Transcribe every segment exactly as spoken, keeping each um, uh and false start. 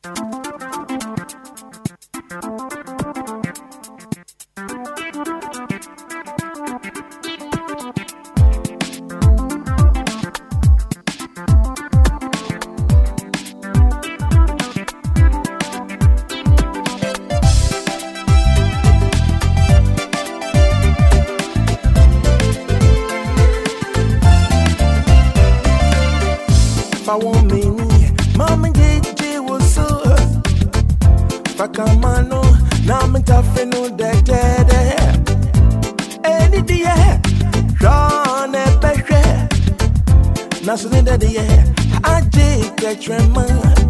I want me, mama J J was so. Fakamano, now me tafe no de de de. Any day, John e peshe. Na so de de ye, aje ketrema.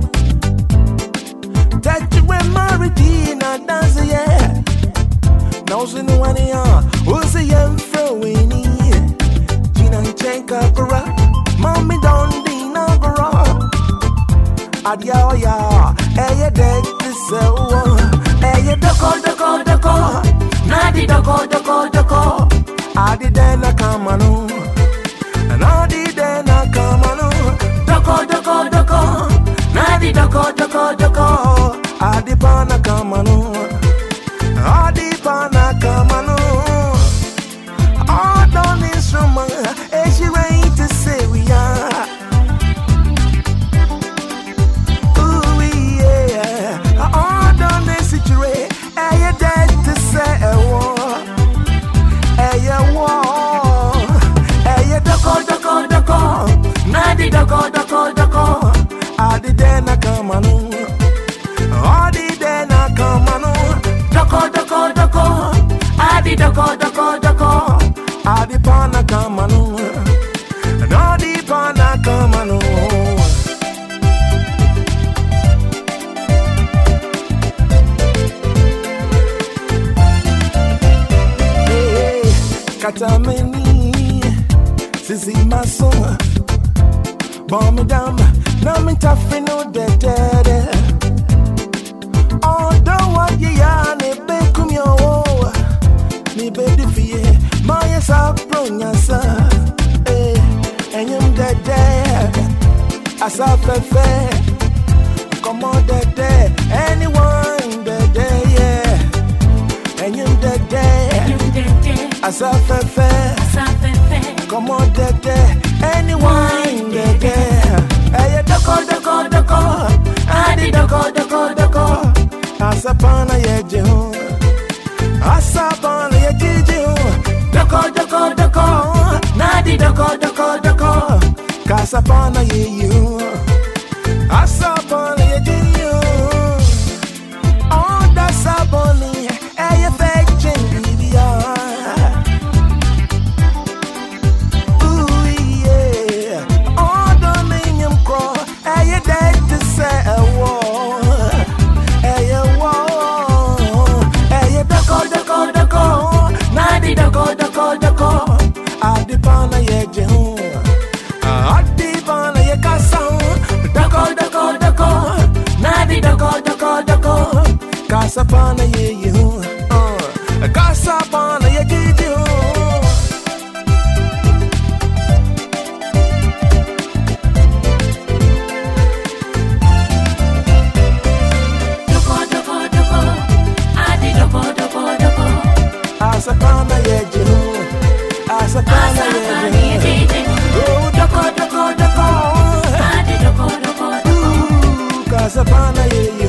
Tetrema Regina dance ye. Now so no one ya, who's a young frowini. Gina chenka kura, mommy don't. Adia oya, eye dead to sell. Eye doko doko doko, nadi doko doko doko. Adi dena kamanu, nadi dena kamanu. Doko doko doko, nadi doko doko doko. Adi pana kamanu, adi pana kamanu. All done instrument, eh she ready to say we are. Nadi doko doko doko, adi dena kamanu, adi dena kamanu. Doko doko doko, adi doko doko doko, adi pana kamanu, adi pana kamanu. Hey, katameni, sisi maso. Bomb me down, now me tough no de de de. Although what ye are, ne be come yo, me be the fear, my yes up from your son. Eh, and you're dead there. I saw fair, come on dead there, anyone dead there, yeah. And you're dead there, I saw fair, come on dead there, anyone dead there. Hey, doko doko doko, adi doko doko doko. Asapana ye jihu, asapana ye jihu. Doko doko doko, nadi doko doko doko. Kasapana ye you, asapana ye jihu. On the saboni, eh ye fetching bibiya. Doko doko doko, adi pana ye jehu, adi pana ye kasam. Doko doko doko, nadi doko doko doko, kasapana ye you, kasapana ye kiju. Doko doko doko, adi doko doko doko. Asapana ye jihu, asapana ye jihu. Oh, doko doko doko, adi doko doko doko. Kasapana ye.